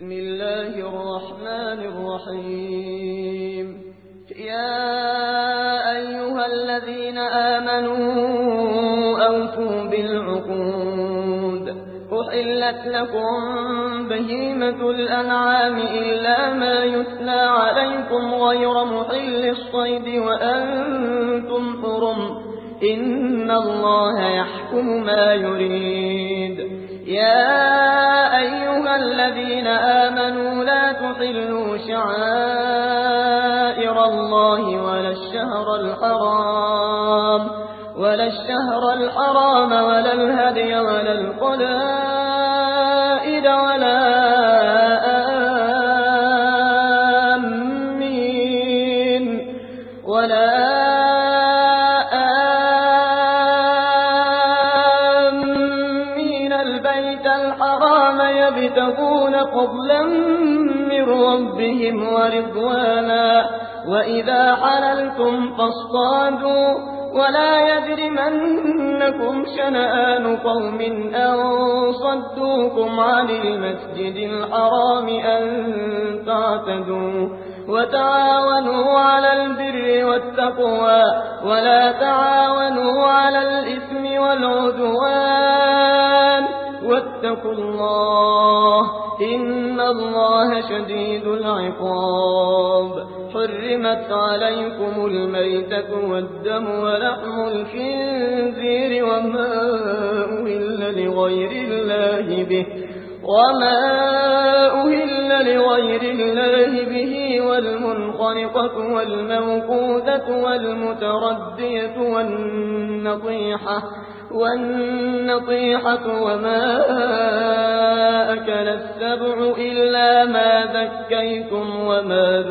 بسم الله الرحمن الرحيم يا أيها الذين آمنوا أوفوا بالعقود أحلت لكم بهيمة الأنعام إلا ما يتلى عليكم غير محل الصيد وأنتم حرم إن الله يحكم ما يريد يا أيها الذين آمنوا لا تحلوا شعائر الله ولا الشهر الحرام ولا الهدي ولا القلائد ولا آمين البيت الحرام يبتغون فضلا من ربهم ورضوانا وإذا حللتم فاصطادوا ولا يجرمنكم شنآن قوم أن صدوكم عن المسجد الحرام أن تعتدوا وتعاونوا على البر والتقوى ولا تعاونوا على الإثم والعدوان واتقوا الله إن الله شديد العقاب حرمت عليكم الميتة والدم ولحم الخنزير وما أهل لغير الله به والمنخنقة والموقوذة والمتردية والنطيحة وما أكل السبع إلا ما ذكيتم وما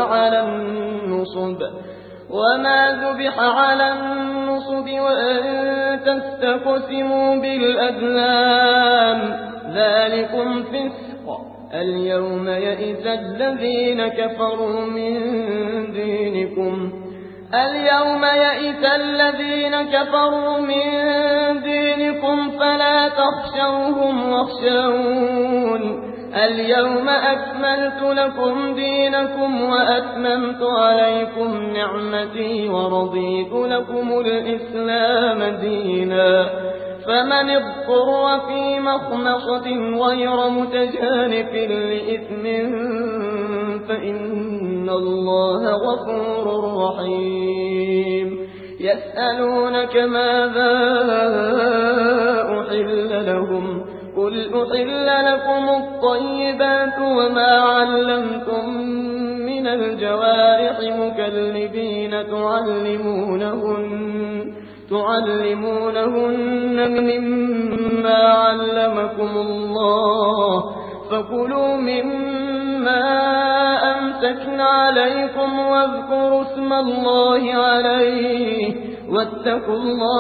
ذبح على النصب وأن تستقسموا بالأزلام ذلكم فسق اليوم يئس الذين كفروا من دينكم فلا تخشوهم واخشون اليوم أكملت لكم دينكم وأتممت عليكم نعمتي ورضيت لكم الإسلام دينا فمن اضطر في مخمصة غير متجانف لإثم فإن الله غفور رحيم يسألونك ماذا أحل لهم قل أحل لكم الطيبات وما علمتم من الجوارح مكلبين تعلمونهن مما علمكم الله فكلوا مما أمسكن عليكم واذكروا اسم الله عليه واتقوا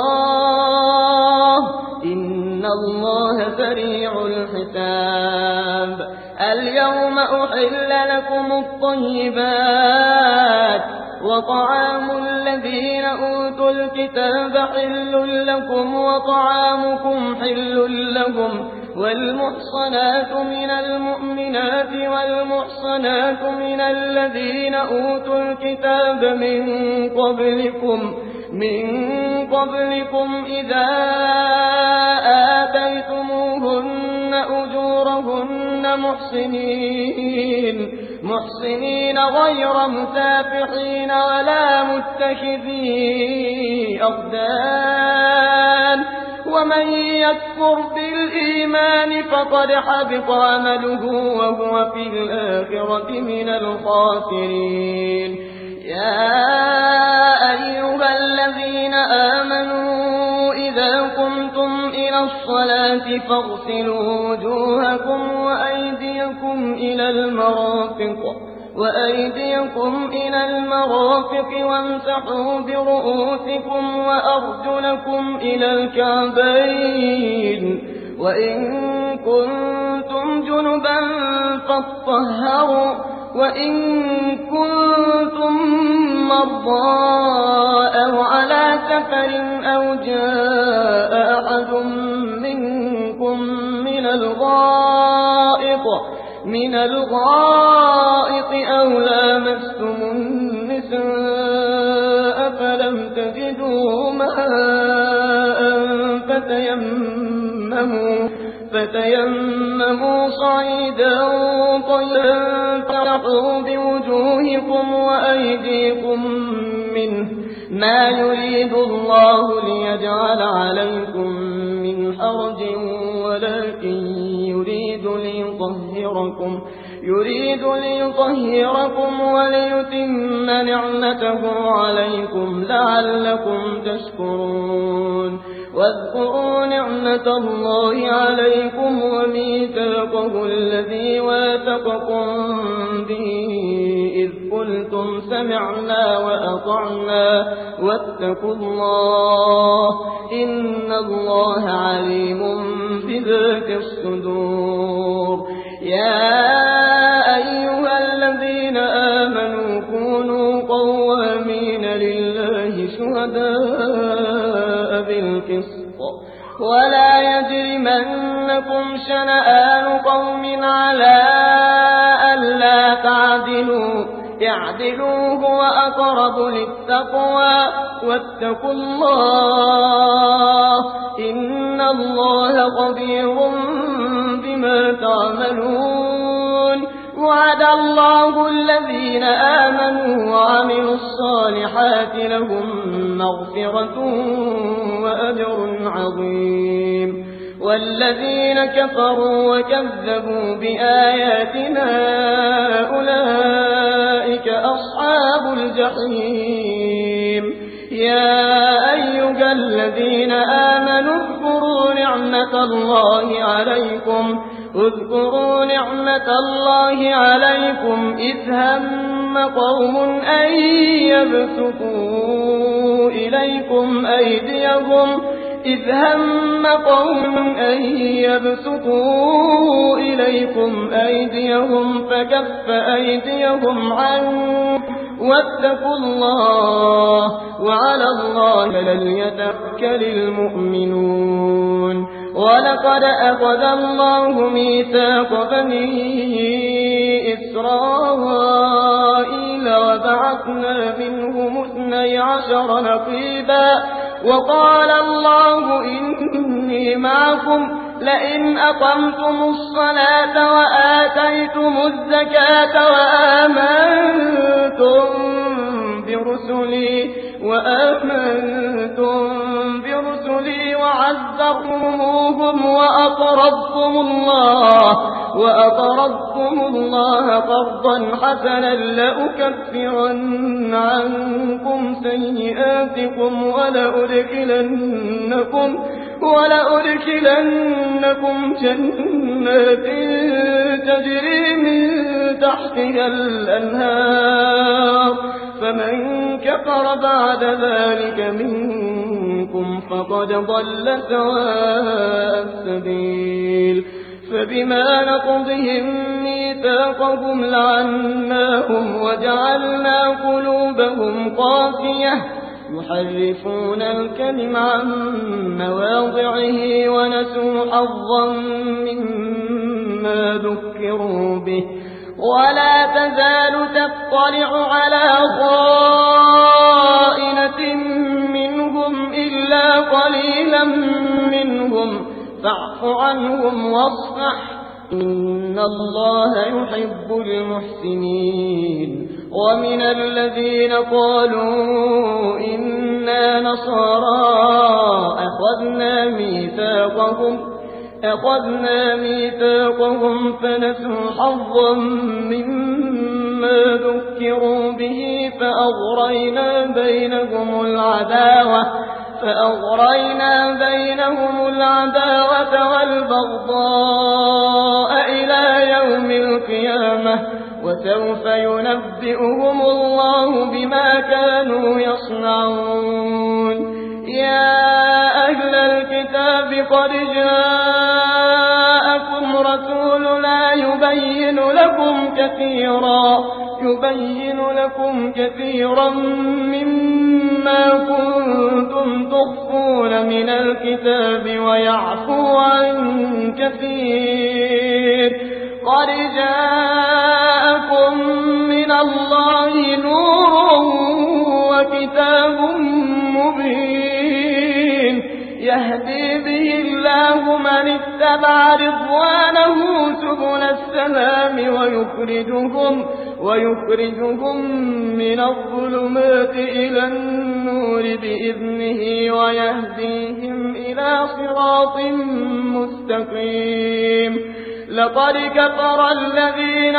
الله إن الله سريع الحساب اليوم أحل لكم الطيبات وطعام الذين أوتوا الكتاب حل لكم وطعامكم حل لهم والمحصنات من المؤمنات والمحصنات من الذين أوتوا الكتاب من قبلكم إذا آتيتموهن أجورهن محسنين غير مسافحين ولا متخذي أخدان ومن يكفر بالإيمان فقد حبط عمله وهو في الآخرة من الخاسرين يا أيها الذين آمنوا إذا قمتم إلى الصلاة فاغسلوا وجوهكم وأيديكم إلى المرافق وامسحوا برؤوسكم وأرجلكم إلى الكعبين وإن كنتم جنبا فاطهروا وإن كنتم مرضى أو على سفر أو جاء أحد منكم من الغائط من الغائط أو لامستم النساء فلم تجدوا ماء فتيمموا صعيدا طيبا فامسحوا بوجوهكم وأيديكم منه ما يريد الله ليجعل عليكم من حرج ولكن يريد ليطهركم وليتم نعمته عليكم لعلكم تشكرون واذكروا نعمة الله عليكم وميثاقه الذي واثقكم به إذ قلتم سمعنا وأطعنا واتقوا الله إن الله عليم بذات الصدور يا أيها الذين آمنوا كونوا قوامين لله شهداء بالقسط ولا يجرمنكم شنآن قوم على ألا تعدلوا اعدلوا هو أقرب للتقوى واتقوا الله إن الله خبير بما تعملون وعد الله الذين آمنوا وعملوا الصالحات لهم مغفرة وأجر عظيم والذين كفروا وكذبوا بآياتنا أولئك أصحاب الجحيم يا أيها الذين آمنوا اذكروا نعمة الله عليكم إذ هم قوم أن يبسطوا إليكم أيديهم فكف أيديهم عنكم واتقوا الله وعلى الله فليتوكل المؤمنون ولقد أخذ الله ميثاق بني إسرائيل وبعثنا منهم 12 نقيبا وقال الله إني معكم لئن أقمتم الصلاة وآتيتم الزكاة وآمنتم برسلي وعزرتموهم وأقرضتم الله قرضا حسنا لأكفرن عنكم سيئاتكم ولأدخلنكم جنات تجري من تحتها الأنهار فمن كفر بعد ذلك منكم فقد ضل سواء السبيل فبما نقضهم ميثاقهم لعناهم وجعلنا قلوبهم قاسية يحرفون الكلم عن مواضعه ونسوا حظا مما ذكروا به ولا تزال تطلع على خائنة منهم إلا قليلا منهم فاعف عنهم واصفح إن الله يحب المحسنين ومن الذين قالوا إنا نصارى أخذنا ميثاقهم فنسوا حظا مما ذكروا به فأغرينا بينهم العداوة والبغضاء إلى يوم القيامة وسوف ينبئهم الله بما كانوا يصنعون يا أهل الكتاب قد جاءكم رسولنا يبين لكم كثيرا مما كنتم تخفون من الكتاب ويعفو عن كثير قد جاءكم من الله نور وكتاب مبين يهدي به الله من اتبع رضوانه سبل السلام ويخرجهم من الظلمات إلى النور بإذنه ويهديهم إلى صراط مستقيم لقد كفر الذين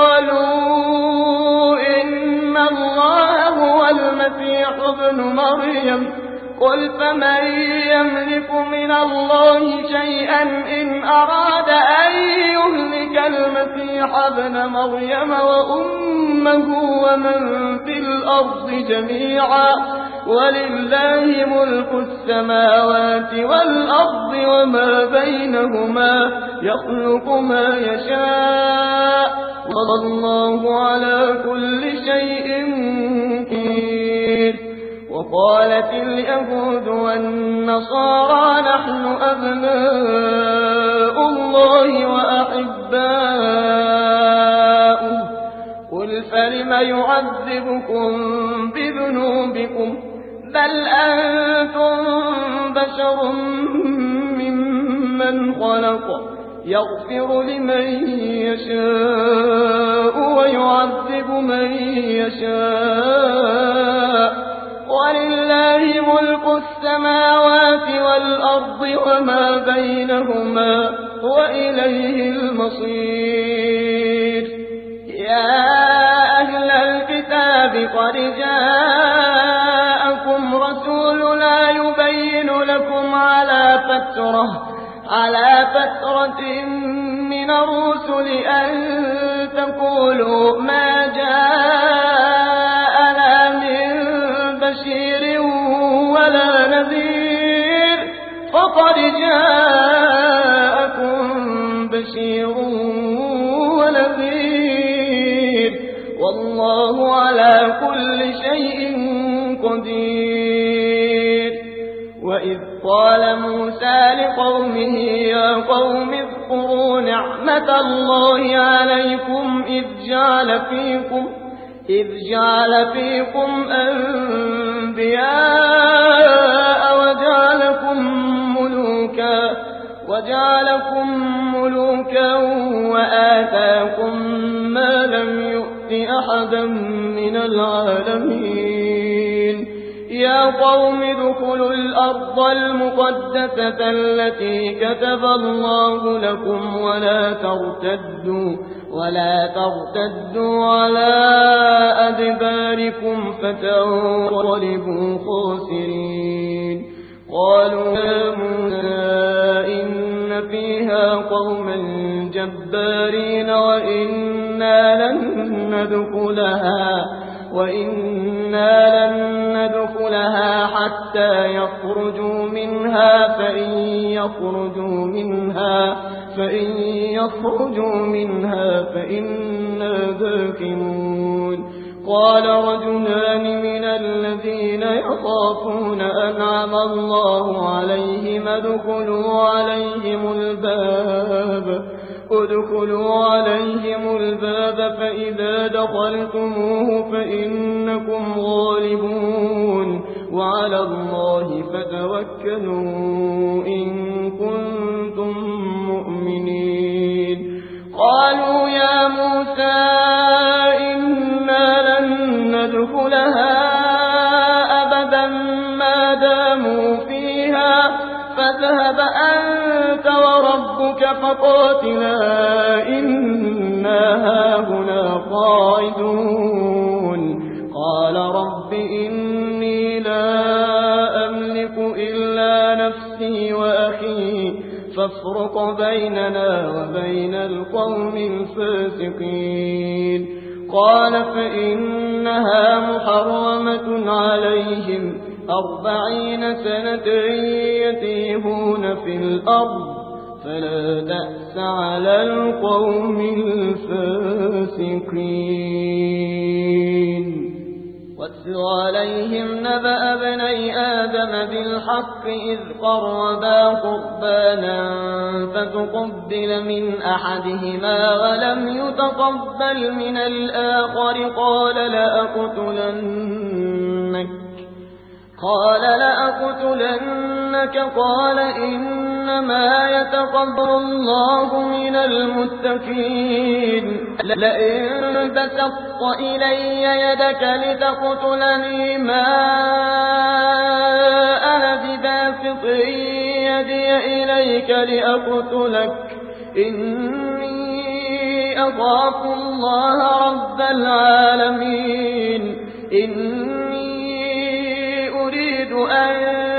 قالوا إن الله هو المسيح ابن مريم قل فمن يملك من الله شيئا إن أراد أن يهلك المسيح ابن مريم وأمه ومن في الأرض جميعا ولله ملك السماوات والأرض وما بينهما يخلق ما يشاء والله على كل شيء قدير وقالت اليهود والنصارى نحن أبناء الله وأحباؤه قل فلم يعذبكم بذنوبكم بل أنتم بشر ممن خلق يغفر لمن يشاء ويعذب من يشاء ولله ملك السماوات والأرض وما بينهما وإليه المصير يا أهل الكتاب قد جاءكم رسولنا يبين لكم على فترة من الرسل أن تقولوا ما جاءنا من بشير ولا نذير فقد جاءكم بشير ونذير والله على كل شيء قدير وإذ قال موسى لقومه يا قوم اذكروا نعمة الله عليكم إذ جعل فيكم أنبياء وجعلكم ملوكا وآتاكم ما لم يؤت أحدا من العالمين يا قوم ادخلوا الأرض المقدسة التي كتب الله لكم ولا ترتدوا على أدباركم فتنقلبوا خاسرين قالوا يا موسى إن فيها قوما جبارين وإنا لن ندخلها حتى يخرجوا منها فإن يخرجوا منها فإنا داخلون قال رجلان من الذين يخافون أنعم الله عليهم ادخلوا عليهم الباب فإذا دخلتموه فإنكم غالبون وعلى الله فتوكلوا إن كنتم مؤمنين قالوا يا موسى إنا لن ندخلها أبدا ما داموا فيها فاذهب أنت وربك فقاتلا إنا هاهنا قاعدون قال رب إني لا أملك إلا نفسي وأخي فافرق بيننا وبين القوم الفاسقين قال فإنها محرمة عليهم 40 سنة يتيهون في الأرض فلا تأس على القوم الفاسقين واتل عليهم نبأ ابني آدم بالحق إذ قربا قربانا فتقبل من أحدهما ولم يتقبل من الآخر قال لأقتلنك قال إنما يتقبل الله من المتقين لئن بسطت إلي يدك لتقتلني ما أنا بباسط يدي إليك لأقتلك إني أخاف الله رب العالمين أن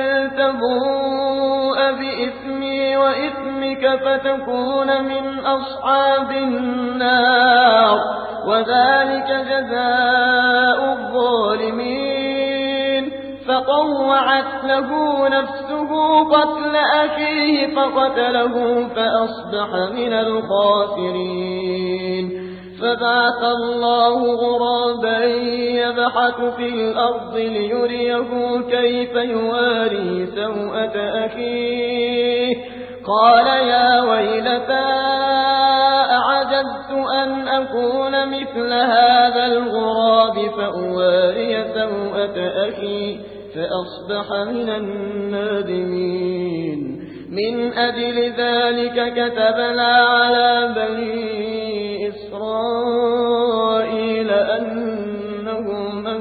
تبوء بإثمي وإثمك فتكون من أصحاب النار وذلك جزاء الظالمين فطوعت له نفسه قتل أخيه فقتله فأصبح من الخاسرين فبعث الله غرابا يبحث في الأرض ليريه كيف يواري سوءة أخيه قال يا ويلتى أعجزت أن أكون مثل هذا الغراب فأواري سوءة أخي فأصبح من النادمين من أجل ذلك كتبنا على بني إسرائيل أنه من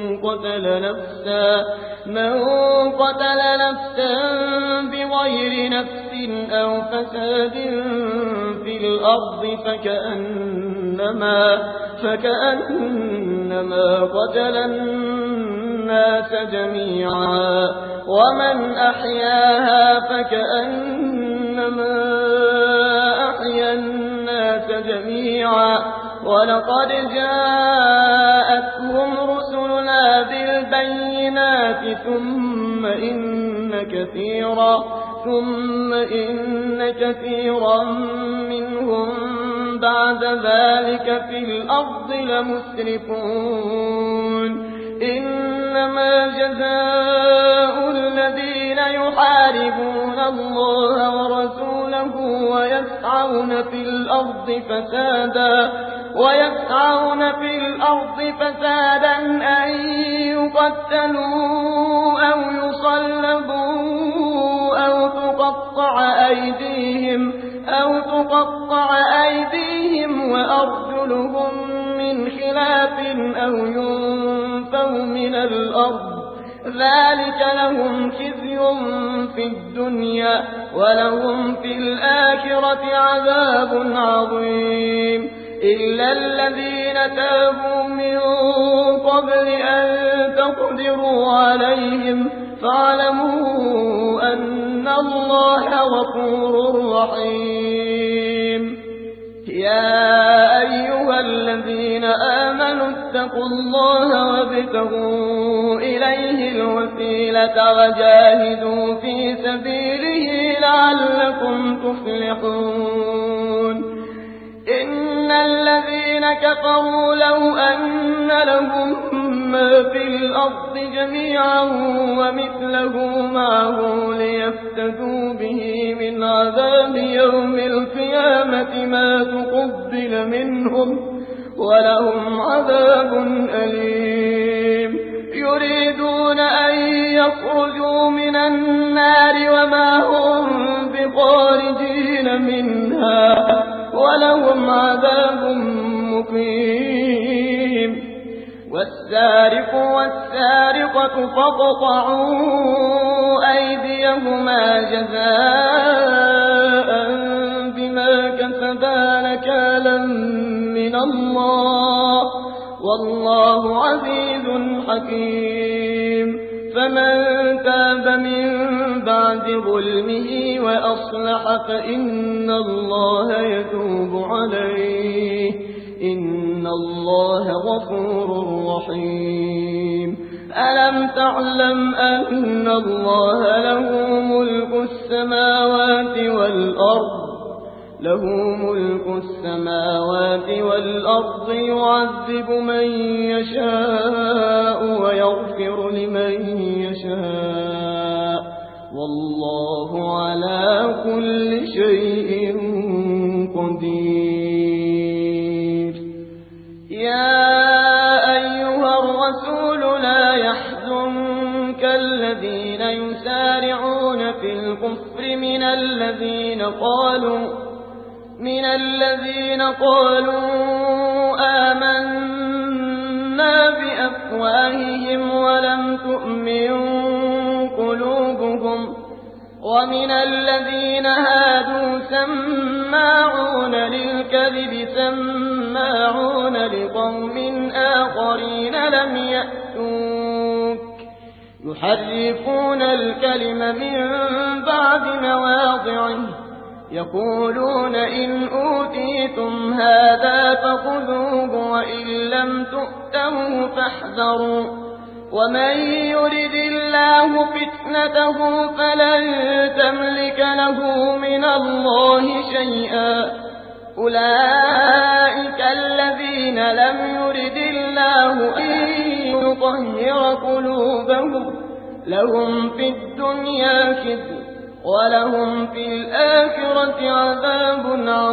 قتل نفسا بغير نفس أو فساد في الأرض فكأنما قتل الناس جميعا ومن أحياها فكأنما أحيا الناس جميعا ولقد جاءتهم رسلنا بالبينات ثم إن كثيرا منهم بعد ذلك في الأرض لمسرفون إنما جزاء الذين يحاربون الله ورسوله ويسعون في الأرض فسادا أن يقتلوا أو يصلبوا أو تقطع أيديهم وأرجلهم من خلاف أو ينفوا من الأرض ذلك لهم خزي في الدنيا ولهم في الآخرة عذاب عظيم إلا الذين تابوا من قبل أن تقدروا عليهم فاعلموا أن الله غفور رحيم يا أيها الذين آمنوا اتقوا الله وابتغوا إليه الوسيلة وجاهدوا في سبيله لعلكم تفلحون إن الذين كفروا لو أن لهم ما في الأرض جميعا ومثله معه ليفتدوا به من عذاب يوم القيامة ما تقبل منهم ولهم عذاب أليم يريدون أن يخرجوا من النار وما هم بخارجين منها ولهم عذاب مقيم والسارق والسارقة فاقطعوا أيديهما جزاء بما كسبا نكالا من الله والله عزيز حكيم فمن تاب من بعد ظلمه وأصلح فإن الله يتوب عليه إن الله غفور رحيم ألم تعلم أن الله له ملك السماوات والأرض له ملك السماوات والأرض يعذب من يشاء ويغفر لمن يشاء والله على كل شيء قدير. يا أيها الرسول لا يحزنك الذين يسارعون في الكفر من الذين قالوا آمنا بأفواههم ولم تؤمن قلوبهم ومن الذين هادوا سماعون للكذب سماعون لقوم آخرين لم يأتوك يحرفون الكلم من بعد مواضعه يقولون إن أوتيتم هذا فخذوه وإن لم تؤتوه فاحذروا ومن يرد الله فتنته فلن تملك له من الله شيئا أولئك الذين لم يرد الله أن يطهر قلوبهم لهم في الدنيا خزي ولهم في الآخرة عذاب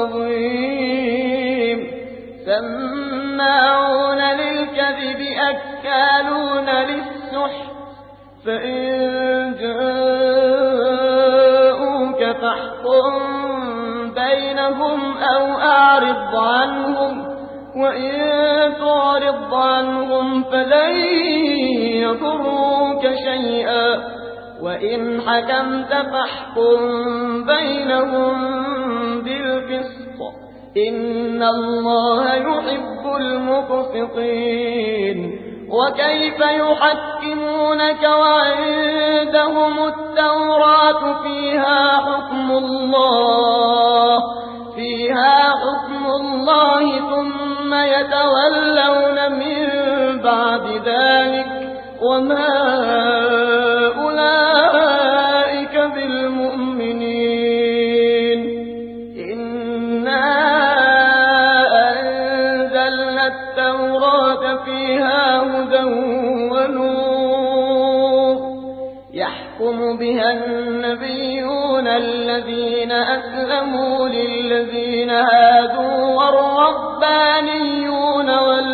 عظيم. سماعون للكذب أكالون للسحت فإن جاءوك فاحكم بينهم أو أعرض عنهم وإن تعرض عنهم فلن يضروك شيئا وإن حكمت فاحكم بينهم بالقسط إن الله يحب المقسطين. وكيف يحكمونك وعندهم التوراة فيها حكم الله ثم يتولون من بعد ذلك وما أولئك بالمؤمنين. إنا أنزلنا التوراة فيها هدى ونور يحكم بها النبيون الذين أسلموا للذين هادوا والربانيون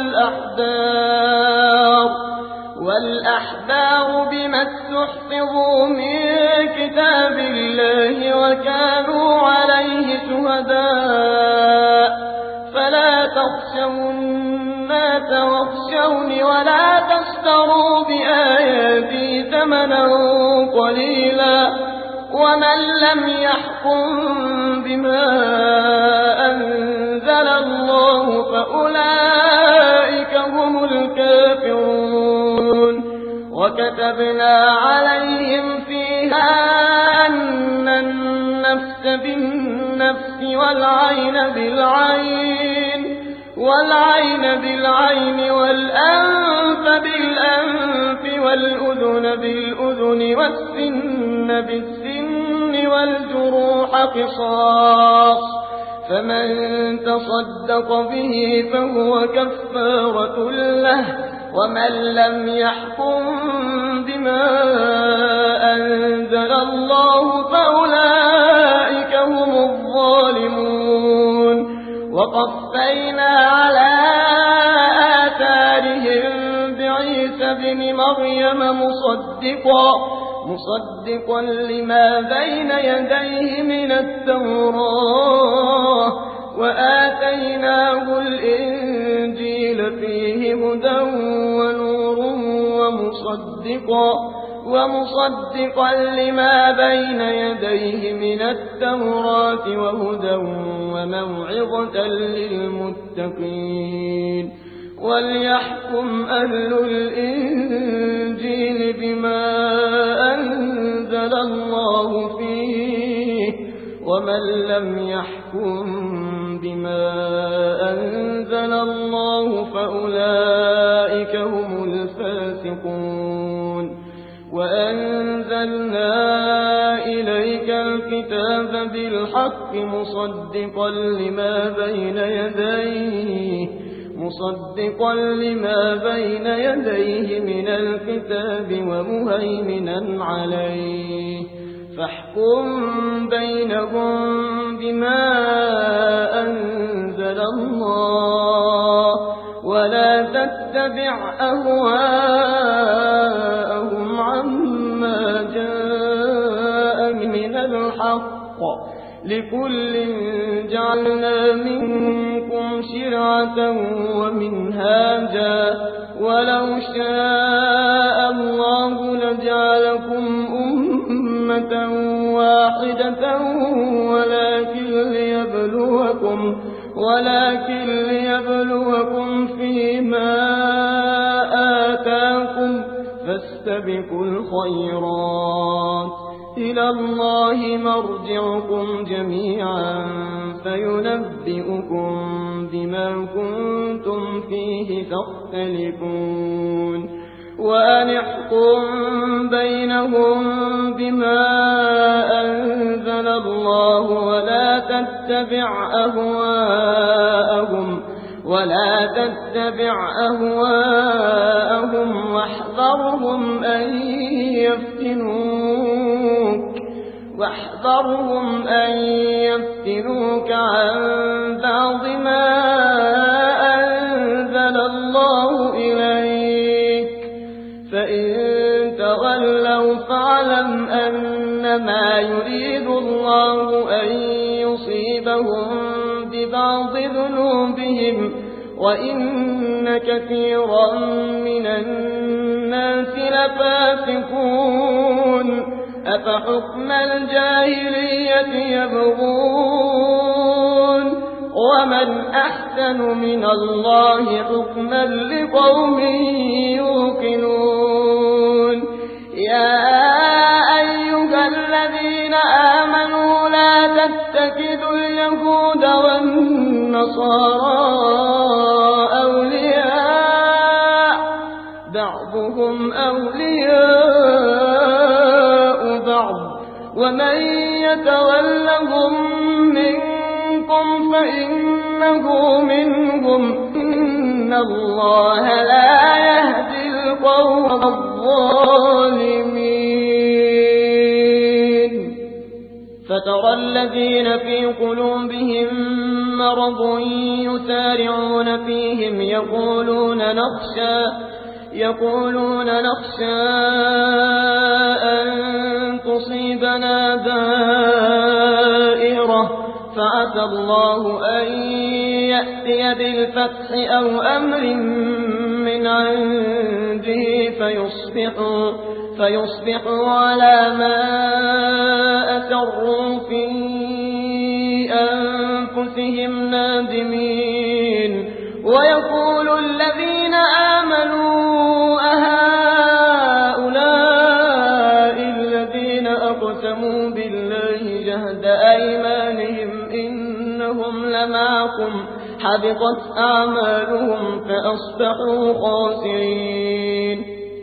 والأحبار بما استحفظوا من كتاب الله وكانوا عليه شهداء فلا تخشوا الناس واخشوني ولا تشتروا بآياتي ثمنا قليلا ومن لم يحكم بما أنزل الله فأولئك هم الكافرون. وكتبنا عليهم فيها أن النفس بالنفس والعين بالعين والأنف بالأنف والأذن بالأذن والسن بالسن والجروح قصاص فمن تصدق به فهو كفارة له ومن لم يحكم بما أنزل الله فأولئك هم الظالمون. وقفينا على آثارهم بعيسى بن مريم مصدقا لما بين يديه من التوراة وآتيناه الإنجيل فيه هدى ونور ومصدقا لما بين يديه من التوراة وهدى وموعظة للمتقين. وليحكم أهل الإنجيل بما أنزل الله فيه ومن لم يحكم بما أنزل الله فأولئك هم الفاسقون. وأنزلنا إلى إليك الكتاب بالحق مصدقا لما بين يديه من الكتاب ومهيمنا عليه فاحكم بينهم بما أنزل الله ولا تتبع أهواءهم عما جاء من الحق لكل جعلنا منكم شرعة ومنهاجا ولو شاء الله لجعلكم أمة واحدة ولكن ليبلوكم فيما آتاكم فاستبقوا الخيرات إلى الله مرجعكم جميعا فينبئكم بما كنتم فيه تختلفون وأن احكم بينهم بما أنزل الله ولا تتبع أهواءهم واحذرهم أن يفتنوك عن بعض ما أنزل الله إليك فإن تولوا فاعلم أنما يريد الله أن يصيبهم ببعض ذنوبهم وإن كثيرا من الناس لفاسقون أفحكم الجاهلية يبغون ومن أحسن من الله حكما لقوم يوقنون يا أيها الذين آمنوا لا تتخذوا اليهود والنصارى أولياء بعضهم أولياء بعض ومن يتولهم منكم فإنه منهم إن الله لا يهدي القوم الظالمين فترى الذين في قلوبهم مرض يسارعون فيهم يقولون نخشى أن تصيبنا دائرة فعسى الله أن يأتي بالفتح أو أمر من عنده فيصبحوا على ما أسروا في أنفسهم نادمين ويقول الذين آمنوا أهؤلاء الذين أقسموا بالله جهد أيمانهم إنهم لمعكم حبطت أعمالهم فأصبحوا خاسرين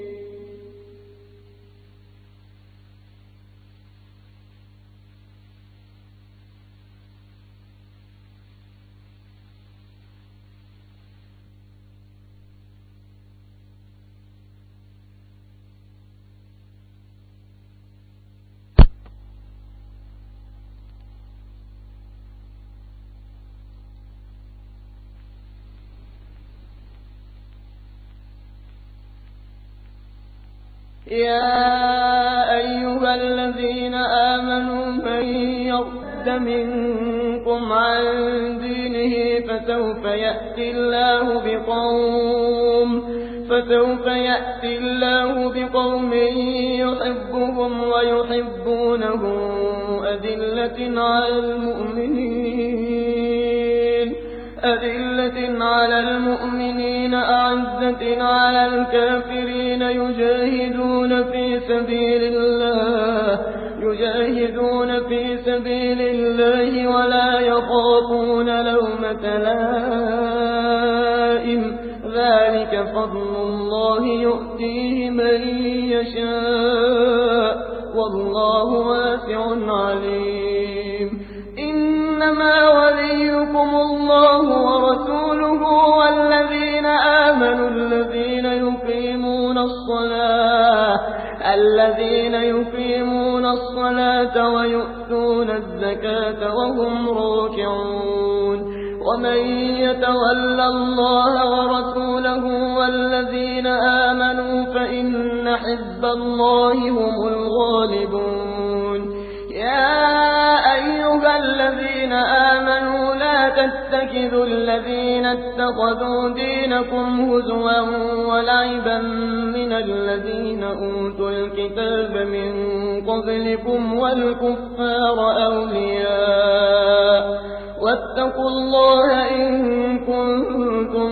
يا أيها الذين آمنوا من يرتد منكم عن دينه فسوف يأتي الله بقوم يحبهم ويحبونه أذلة على المؤمنين أعزة على الكافرين يجاهدون في سبيل الله ولا يخافون لومة لائم ذلك فضل الله يؤتيه من يشاء والله واسع عليم إنما وليكم الله ورسوله والذين آمنوا الذين يقيمون الصلاة ويؤتون الزكاة وهم راكعون ومن يتول الله ورسوله والذين آمنوا فإن حزب الله هم الغالبون يا أيها الذين آمنوا لا تتخذوا الذين اتخذوا دينكم هزوا ولعبا من الذين أوتوا الكتاب من قبلكم والكفار أولياء واتقوا الله إن كنتم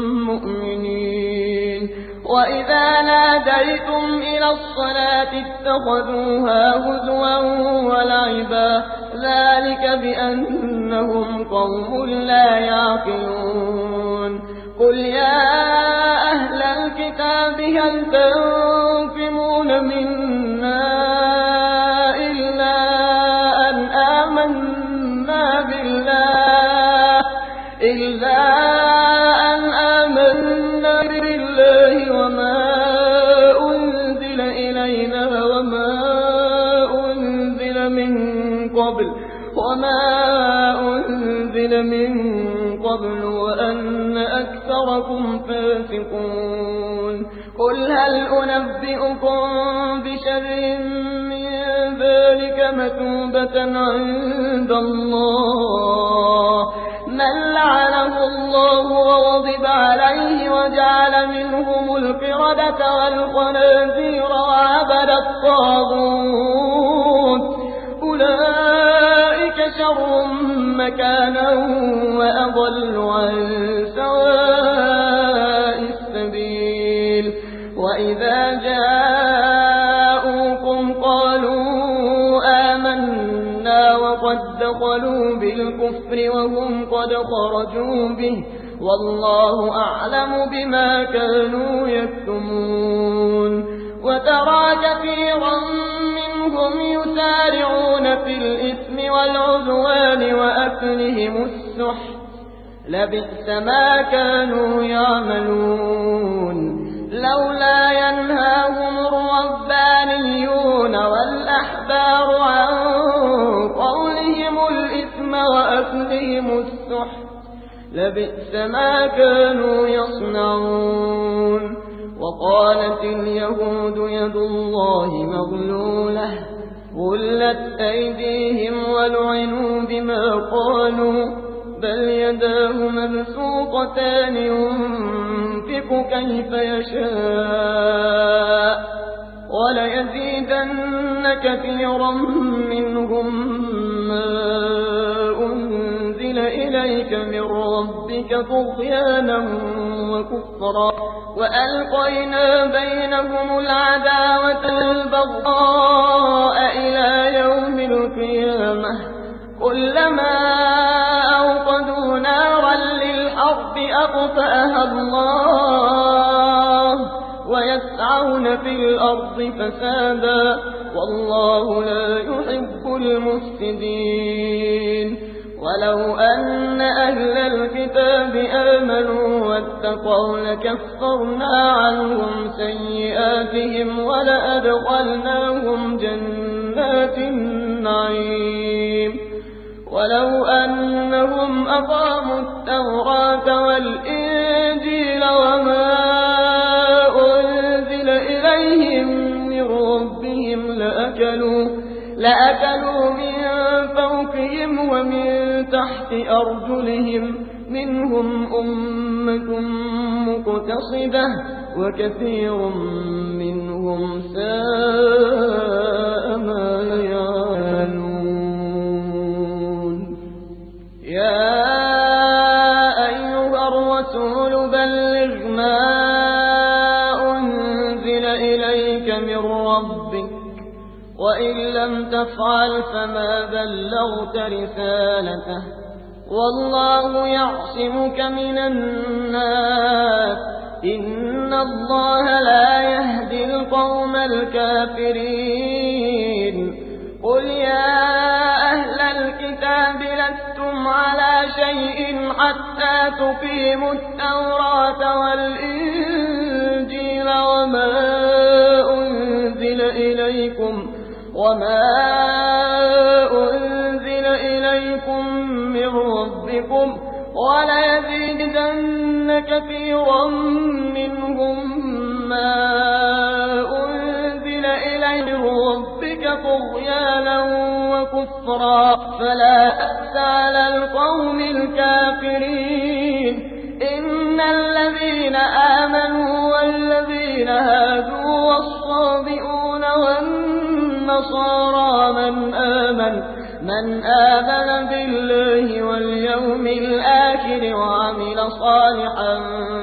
مؤمنين وإذا ناديتم إلى الصلاة اتخذوها هزوا ولعبا ذلك بأنهم قوم لا يعقلون قل يا أهل الكتاب هل تنقمون منا إلا أن آمنا بالله وما أنزل إلينا وما أنزل من قبل وأن أكثركم فاسقون قل هل أنبئكم بشر من ذلك مثوبة عند الله من لعنه الله وغضب عليه وجعل منهم القردة والخنازير وعبد الطاغوت أولئك شر مكانا وأضل عن سواء السبيل وإذا جاءوكم قالوا آمنا وقد دخلوا بالكفر وهم قد خرجوا به والله أعلم بما كانوا يكتمون وترى كثيرا منهم يسارعون في الإثم والعدوان وأكلهم السحت لبئس ما كانوا يعملون لولا ينهاهم الربانيون والأحبار عن قولهم الإثم وأكلهم السحت لبئس ما كانوا يصنعون وقالت اليهود يد الله مغلولة غلت أيديهم ولعنوا بما قالوا بل يداه مبسوطتان ينفق كيف يشاء وليزيدن كثيرا منهم ما أنزل إليك من ربك طغيانا وكفرا وألقينا بينهم العداوة والبغضاء إلى يوم القيامة كلما أوقدوا نارا للحرب أطفأها الله ويسعون في الأرض فسادا والله لا يحب المفسدين ولو أن أهل الكتاب آمنوا واتقوا لكفرنا عنهم سيئاتهم ولأدخلناهم جنات النعيم ولو أنهم أقاموا التوراة والإنجيل وما أنزل إليهم من ربهم لأكلوا من فوقهم ومن تحت أرجلهم منهم أمة مقتصدة وكثير منهم ساء ما يعملون يا أيها الرسول بلغ ما أنزل إليك من ربك وإن لم تفعل فما بلغت رسالته والله يعصمك من الناس إن الله لا يهدي القوم الكافرين قل يا أهل الكتاب لستم على شيء حتى تقيموا التوراة والإنجيل وما أنزل إليكم من ربكم وليزيدن كثيرا منهم ما أنزل إليه من ربك طغيانا وكفرا فلا تأس على القوم الكافرين إن الذين آمنوا والذين هادوا والصابئون والنصارى من آمن بالله واليوم الآخر وعمل صالحا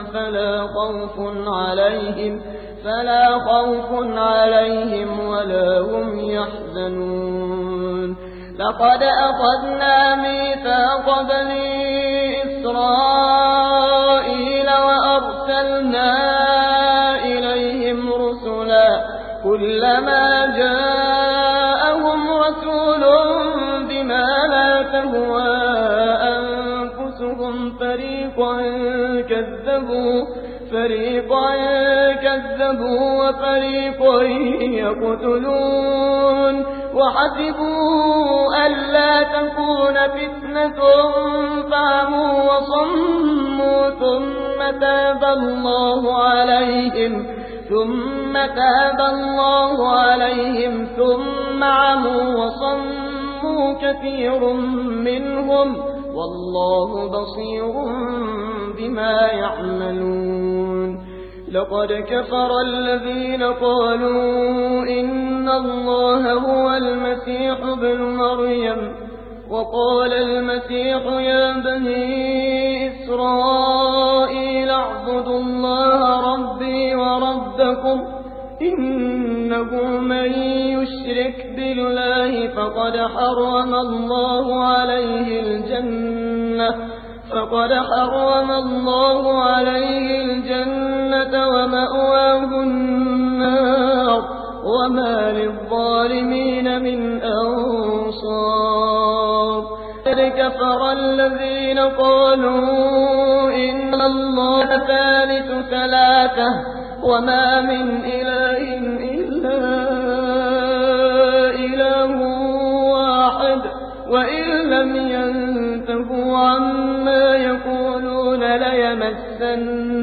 فلا خوف عليهم ولا هم يحزنون لقد أخذنا ميثاق بني إسرائيل وأرسلنا إليهم رسلا كلما جاءهم رسول بما لا تهوى أنفسهم فريقا كذبوا وفريقا يقتلون وحسبوا ألا تكون فتنة فعموا وصموا ثم تاب الله عليهم ثم عموا وصموا كثير منهم والله بصير بما يعملون لقد كفر الذين قالوا إن الله هو المسيح ابن مريم وقال المسيح يا بني إسرائيل اعبدوا الله ربي وربكم إنه من يشرك بالله فقد حرم الله عليه الجنة ومأواه النار وما للظالمين من أنصار قد كفر الذين قالوا إن الله ثالث ثلاثة وما من إله إلا إله واحد وإن لم ينتهوا عما يقولون ليمسن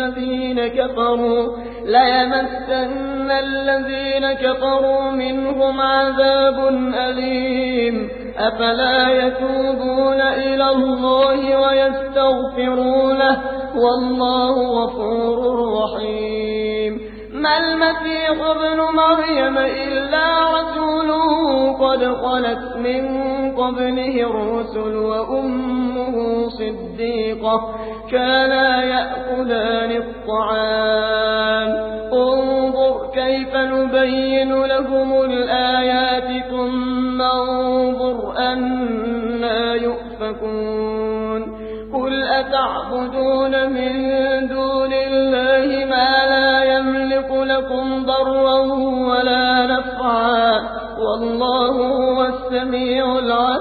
الذين كفروا منهم عذاب أليم أفلا يتوبون إلى الله ويستغفرونه والله غفور رحيم ما المسيح ابن مريم إلا رسول قد خلت من قبله الرسل وأمه صديقة كانا يأكلان الطعام انظر كيف نبين لهم الآيات ثم انظر أنا يؤفكون قل أتعبدون من دون الله ما لا يملك لكم ضرا ولا نفعا والله هو السميع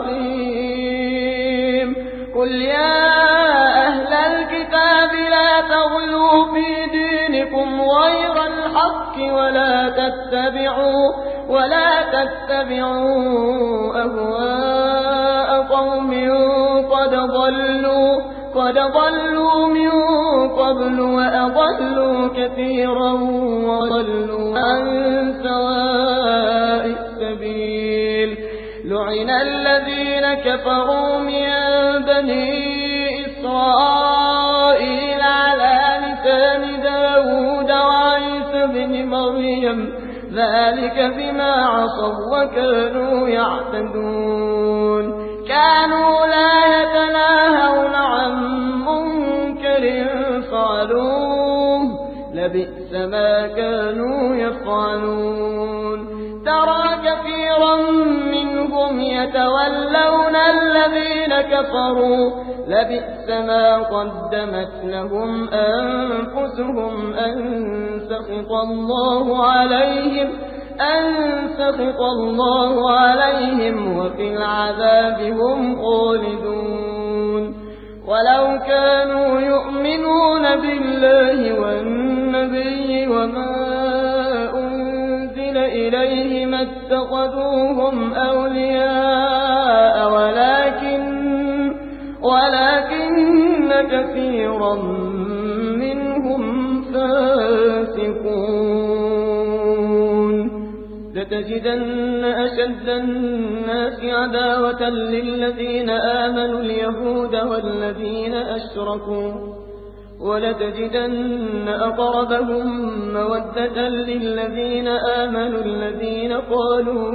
العليم قل يا أهل الكتاب لا تغلوا في دينكم غير الحق ولا تتبعوا أهواء قوم قد ضلوا من قبل وأضلوا كثيرا وضلوا عن سواء السبيل لعن الذين كفروا من بني إسرائيل على لسان داود وعيسى بن مريم ذلك بما عصوا وكانوا يعتدون كانوا لا يتناهون عن منكر فعلوه لبئس ما كانوا يفعلون ترى كثيرا منهم يتولون الذين كفروا لبئس ما قدمت لهم أنفسهم أن أن سخط الله عليهم وفي العذاب هم خالدون ولو كانوا يؤمنون بالله والنبي وما أنزل إليه ما اتخذوهم أولياء ولكن كثيرا منهم فاسقون لتجدن أشد الناس عداوة للذين آمنوا اليهود والذين أشركوا ولتجدن أقربهم مودة للذين آمنوا الذين قالوا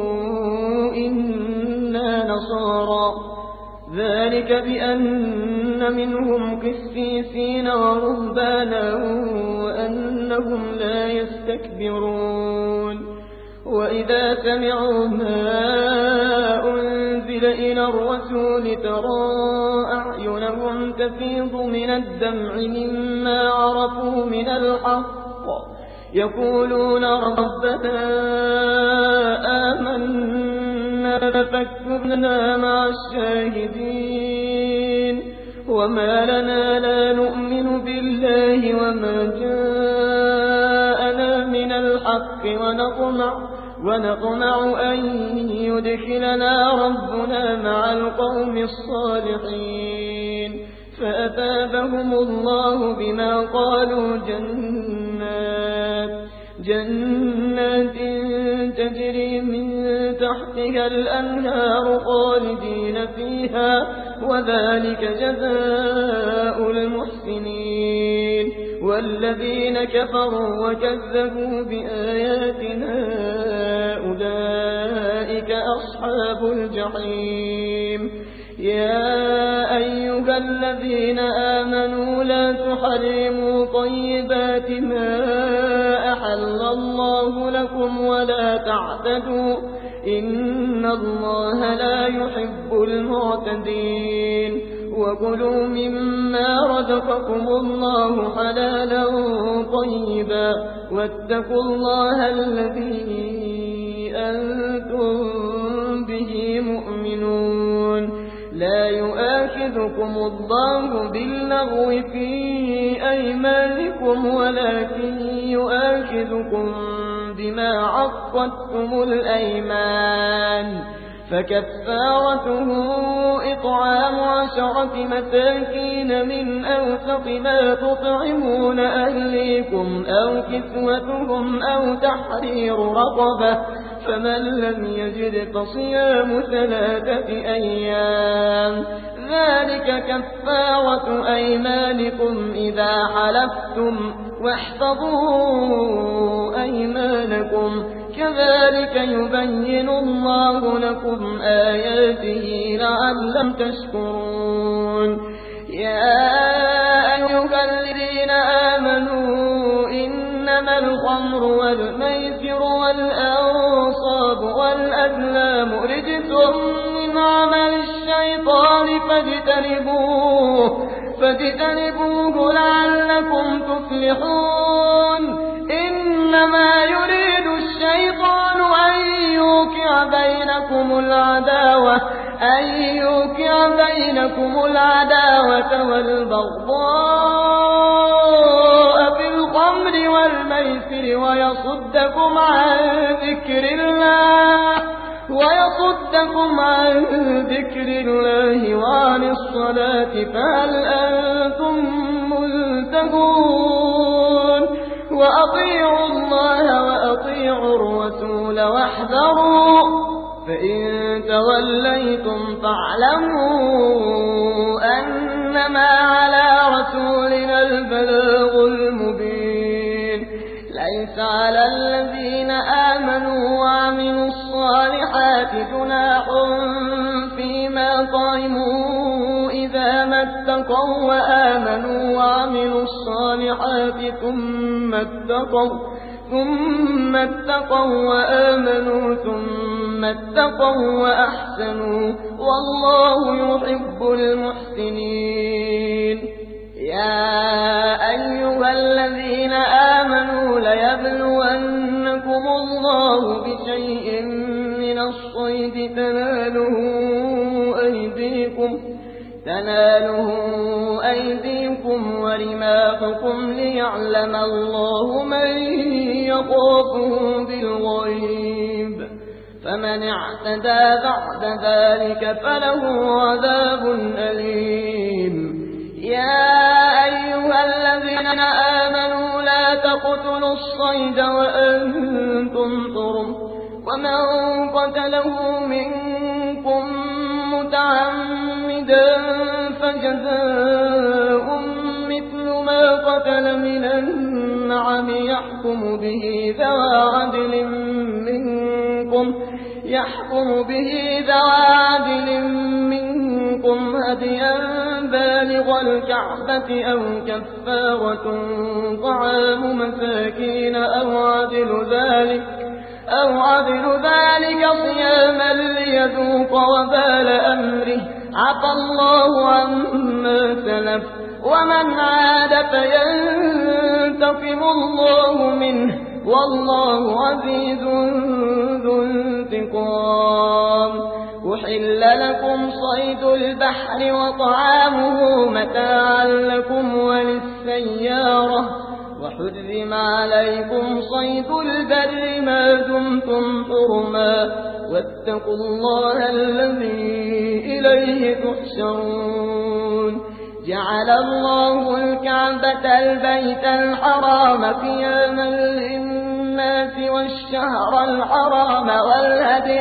إنا نصارى ذلك بأن منهم قسيسين ورهبانا وأنهم لا يستكبرون وإذا سمعوا ما أنزل إلى الرسول ترى أعينهم تفيض من الدمع مما عرفوا من الحق يقولون ربنا آمنا فاكتبنا مع الشاهدين وما لنا لا نؤمن بالله وما جاءنا من الحق ونطمع أن يدخلنا ربنا مع القوم الصالحين فأثابهم الله بما قالوا جنات تجري من تحتها الأنهار خالدين فيها وذلك جزاء المحسنين والذين كفروا وكذبوا بآياتنا أولئك أصحاب الجحيم يا أيها الذين آمنوا لا تحرموا طيبات ما أحل الله لكم ولا تعتدوا إن الله لا يحب المعتدين وكلوا مما رزقكم الله حلالا طيبا واتقوا الله الذي أنتم به مؤمنون لا يؤاخذكم الله باللغو في أيمانكم ولكن يؤاخذكم بما عقدتم الأيمان فكفارته إطعام 10 مساكين من أوسط ما تطعمون أهليكم أو كسوتهم أو تحرير رقبة فمن لم يجد فصيام 3 أيام ذلك كفارة أيمانكم إذا حلفتم واحفظوا أيمانكم كذلك يبين الله لكم آياته لعلكم تشكرون يا أيها الذين آمنوا إنما الخمر والميسر والأنصاب والأزلام رجس من عمل الشيطان فاجتنبوه لعلكم تفلحون إنما يريد الشيطان أن يوقع بينكم العداوة والبغضاء في الخمر والميسر ويصدكم عن ذكر الله وعن الصلاة فهل أنتم منتهون وأطيعوا الله وأطيعوا الرسول واحذروا فإن توليتم فاعلموا أنما على رسولنا البلاغ المبين ليس على الذين آمنوا وعملوا الصالحات جناح فيما طعموا إذا ما اتقوا وآمنوا وعملوا الصالحات ثم اتقوا وآمنوا ثم اتقوا وأحسنوا والله يحب المحسنين يا أيها الذين آمنوا ليبلونكم الله أيديكم ورماحكم ليعلم الله من يخافه بالغيب فمن اعتدى بعد ذلك فله عذاب أليم يا أيها الذين آمنوا لا تقتلوا الصيد وأنتم حرم ومن قتله منكم متعمدا فجزاء مثل ما قتل من النعم يحكم به ذوى عدل منكم هديا بالغ الكعبة أو كفارة طعام مساكين أو عدل ذلك صياما ليذوق وبال أمره عفى الله عما سلف ومن عاد فينتقم الله منه والله عزيز ذو انتقام أحل لكم صيد البحر وطعامه متاعا لكم وللسيارة وحرم عليكم صيد البر ما دمتم حرما واتقوا الله الذي إليه تحشرون جعل الله الكعبة البيت الحرام قياما للناس والشهر الحرام والهدي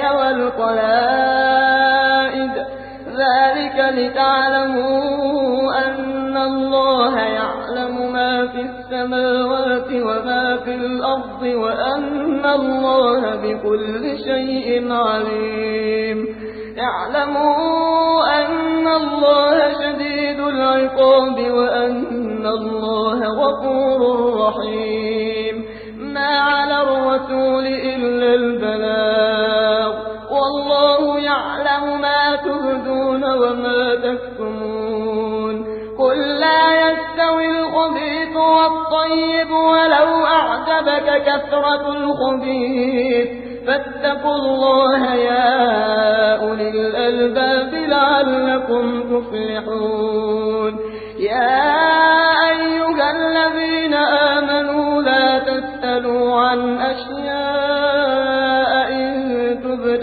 والقلائد ذلك لتعلموا أن الله يعلم ما في السماوات وما في الأرض وأن الله بكل شيء عليم اعلموا أن الله شديد العقاب وأن الله غفور رحيم ما على الرسول إلا البلاغ والله يعلم ما تبدون وما تكتمون قل لا يستوي الخبيث والطيب ولو أعجبك كثرة الخبيث فاتقوا الله يا أولي الألباب لعلكم تفلحون يا أيها الذين آمنوا لا تسألوا عن أشياء إن تبد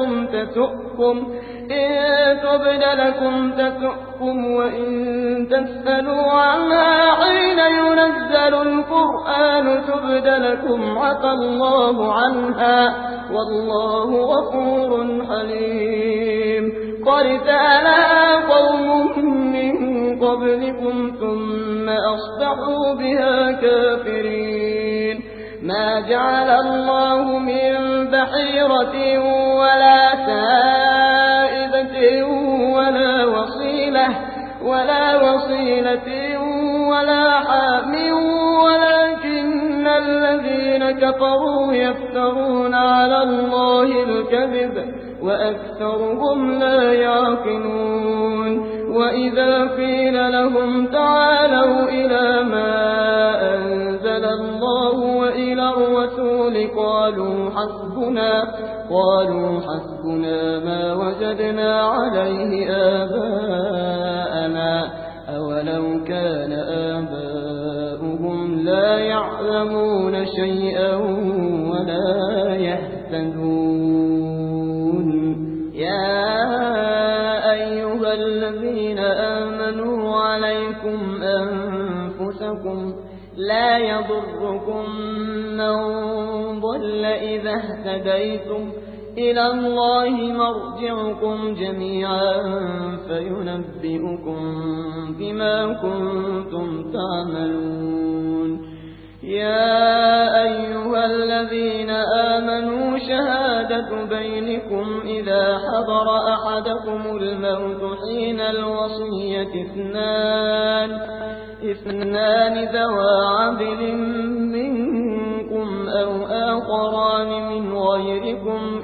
لكم تسؤكم وإن تسألوا عنها حين ينزل القرآن تبد لكم عفى الله عنها والله غفور حليم قد سألها قوم من قبلكم ثم أصبحوا بها كافرين ما جعل الله من بحيرة ولا سائبة ولا وصيلة ولا حام ولكن الذين كفروا يفترون على الله الكذب وأكثرهم لا يعقلون وإذا قيل لهم تعالوا إلى ما أنزل الله وإلى الرسول قالوا حسبنا ما وجدنا عليه آباءنا أولو كان آباؤهم لا يعلمون شيئا ولا يهتدون يا أيها الذين آمنوا عليكم أنفسكم لا يضركم من ضل إذا اهتديتم إلى الله مرجعكم جميعا فينبئكم بما كنتم تعملون يا أيها الذين آمنوا شهادة بينكم إذا حضر أحدكم الموت حين الوصية اثنان ذوى عدل منكم أو آخران من غيركم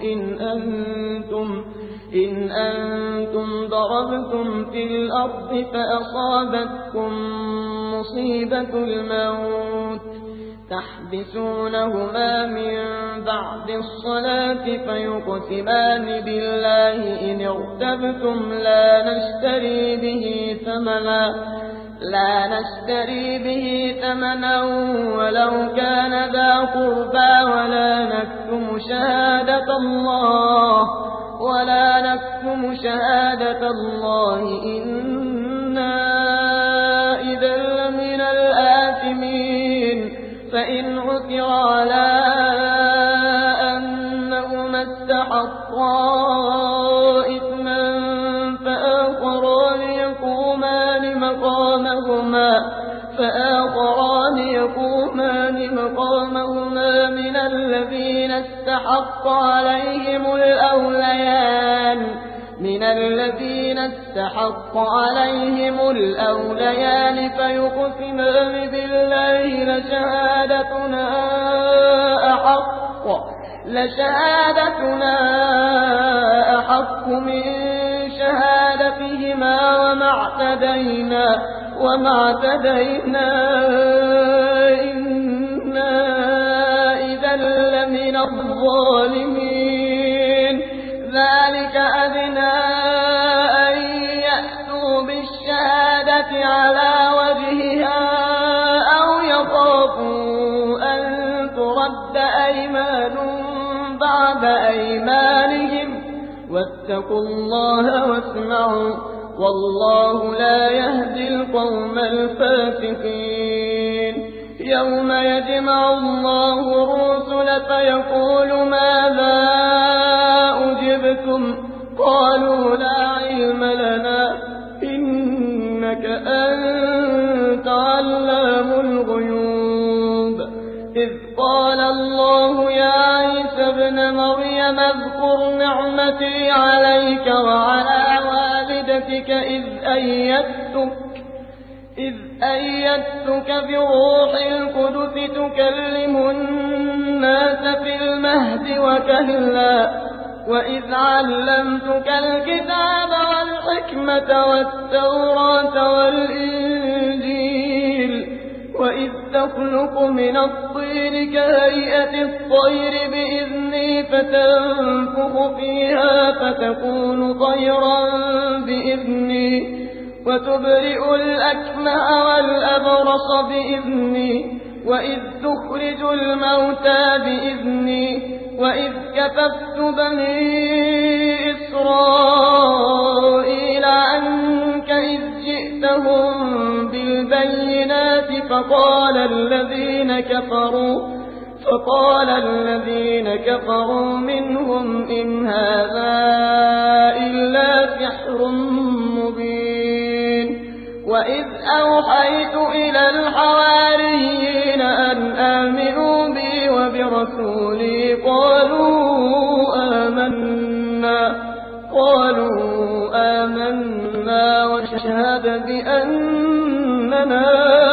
إن أنتم ضربتم في الأرض فأصابتكم مصيبة الموت تحبسونهما من بعد الصلاة فيقسمان بالله إن ارتبتم لا نشتري به ثمنا لا نشتري به ثمنا ولو كان ذا قربى ولا نكتم شهادة الله إنا إذا لمن الآثمين فإن عثر على أنهما استحقا إثما فآخران يقومان مقامهما من الذين استحق عليهم الأوليان فيقسمان بالله لشهادتنا أحق من شهادتهما وما اعتدينا إنا إذا لمن الظالمين ذلك أدنى أن يأتوا بالشهادة على وجهها أو يخافوا أن ترد أيمان بعد أيمانهم واتقوا الله واسمعوا والله لا يهدي القوم الفاسقين يوم يجمع الله الرسل فيقول ماذا أجبتم قالوا لا علم لنا إنك أنت علام الغيوب إذ قال الله يا عيسى ابن مريم اذكر نعمتي عليك وعلى والدتك إذ أيدتك بروح القدس تكلم الناس في المهد وكهلا وإذ علمتك الكتاب والحكمة والتوراة والإنجيل وإذ تخلق من الطين كهيئة الطير بإذني فتنفخ فيها فتكون طيرا بإذني وتبرئ الأكمه والأبرص بإذني وإذ تخرج الموتى بإذني وإذ كففت بني إسرائيل عنك إذ جئتهم بالبينات فقال الذين كفروا منهم إن هذا إلا سحر مبين وإذ أوحيت إلى الحواريين أن آمنوا بي وبرسولي قالوا آمنا واشهد بأننا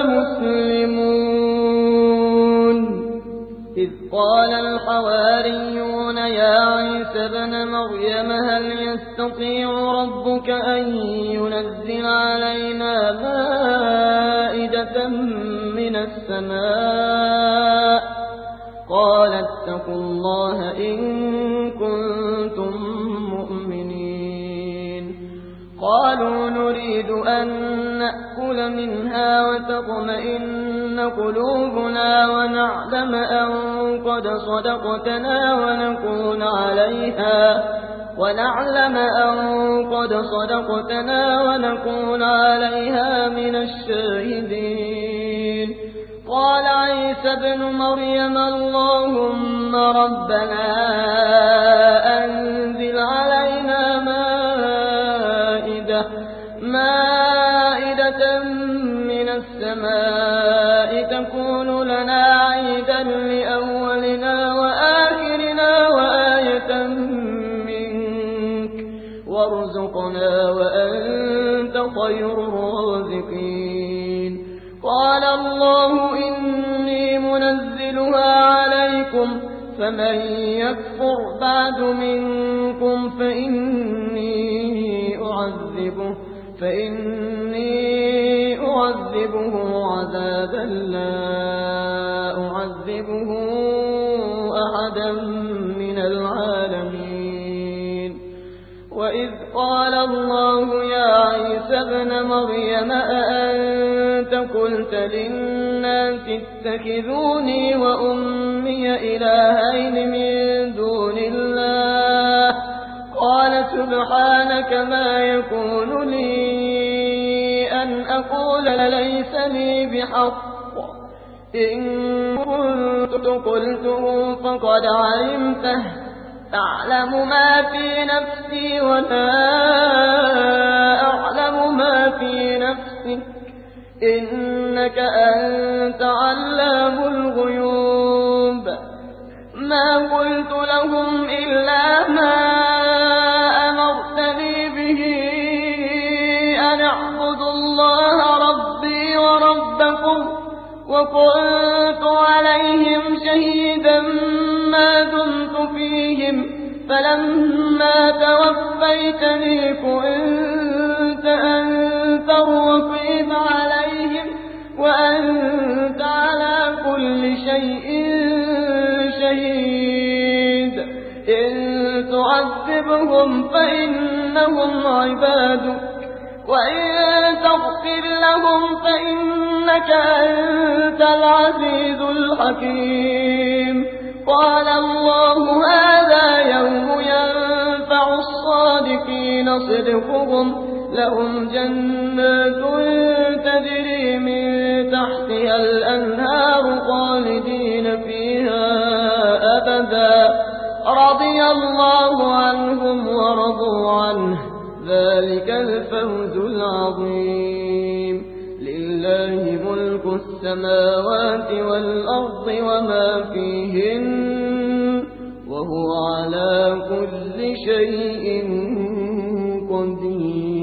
مسلمون إذ قال الحواريون يا عيسى ابن مريم هل يستطيع ربك أن ينزل علينا مائدة من السماء قال اتقوا الله إن كنتم مؤمنين قالوا نريد أن نأكل منها وتطمئن قلوبنا ونعلم أن قد صدقتنا ونكون عليها من الشاهدين قال عيسى ابن مريم اللهم ربنا أنزل علينا مائدة من السماء تكون لنا عيدا لأولنا وآخرنا وآية منك وارزقنا وأنت خير الرازقين قال الله إني منزلها عليكم فمن يكفر بعد منكم فإني أعذبه عذابا لا أعذبه أحدا من العالمين وإذ قال الله يا عيسى ابن مريم قلت للناس اتخذوني وأمي إلهين من دون الله قال سبحانك ما يكون لي أن أقول ليس لي بحق إن كنت قلته فقد علمته تعلم ما في نفسي ولا أعلم ما في نفسك إنك أنت علام الغيوب ما قلت لهم إلا ما أمرتني به أن اعبدوا الله ربي وربكم وكنت عليهم شهيدا ما دمت فيهم فلما توفيتني كنت أنت الرقيب عليهم وأنت على كل شيء شهيد إن تعذبهم فإنهم عبادك وإن تغفر لهم فإنك أنت العزيز الحكيم قال الله هذا يوم ينفع الصادقين صدقهم لهم جنات تجري من تحتها الأنهار خالدين فيها أبدا رضي الله عنهم ورضوا عنه ذلك الفوز العظيم لله ملك السماوات والأرض وما فيهن وهو على كل شيء قدير